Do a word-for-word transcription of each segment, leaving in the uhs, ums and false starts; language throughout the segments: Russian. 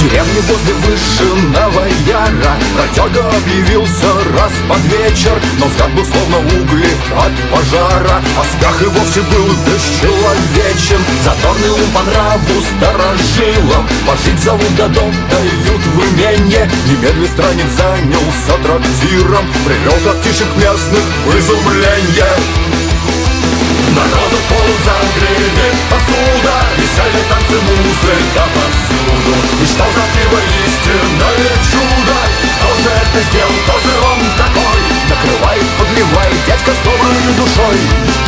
деревне возле Вышинного Яра бродяга объявился раз под вечер, но взгляд был словно угли от пожара, а смех и вовсе был бесчеловечен. Задорный ум по нраву старожилам, пожить зовут да дом дают в именье. Немедля странник занялся трактиром, привел трактишек местных в изумленье. Народу ползал, гремит посуда, веселье, танцы, музыка повсюду. И что за пиво истинное чудо? Кто же это сделал, кто же он такой? Накрывает, подливает дядька с доброй душой.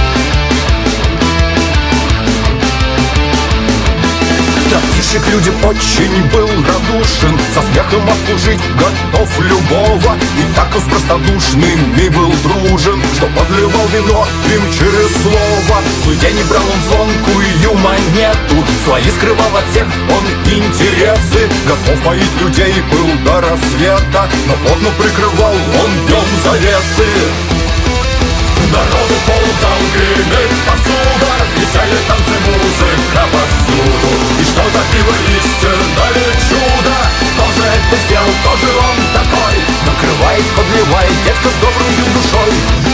Трактирщик людям очень был радушен, со смехом обслужить готов любого. И так он с простодушными был дружен, что подливал вино им через слово. Свой день брал он звонкую монету, свои скрывал от всех он интересы. Готов поить людей был до рассвета, но плотно прикрывал он днем завесы. Народу ползал, гремит посуда, веселье, танцы, музыка повсюду. И что за пиво истинное чудо? Кто же это сделал, кто же он такой? Накрывает, подливает дядька с доброй душой.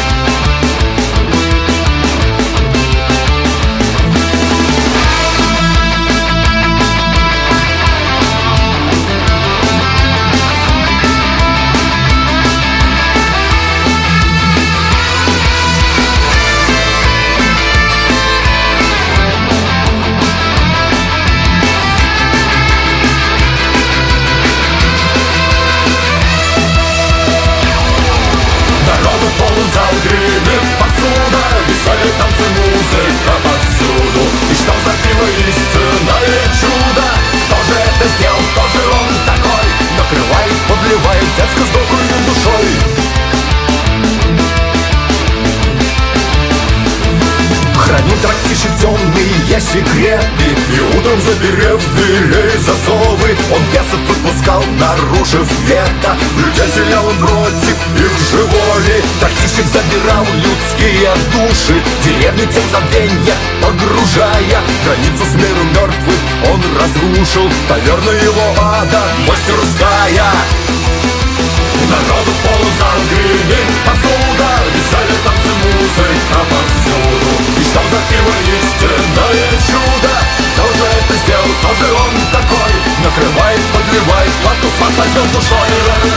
Гремит посуда, веселье, танцы, музыка повсюду. И что за пиво истинное чудо? Кто же это сделал, кто же он такой? Накрывает, подливает дядька с доброй душой. Хранил трактирщик темные секреты, и утром, заперев дверей засовы, он бесов выпускал, нарушив вето. Людей селял он против их же воли. Трактирщик забирал людские души, деревню тем забвенья погружая. Границу с миром мертвых он разрушил, таверна его ада мастерская. Народу ползал, гремит посуда, веселье, танцы, музыка повсюду. И что за пиво истинное чудо? Кто же это сделал, кто же он такой? Накрывает, подливает, плату с маслом душой.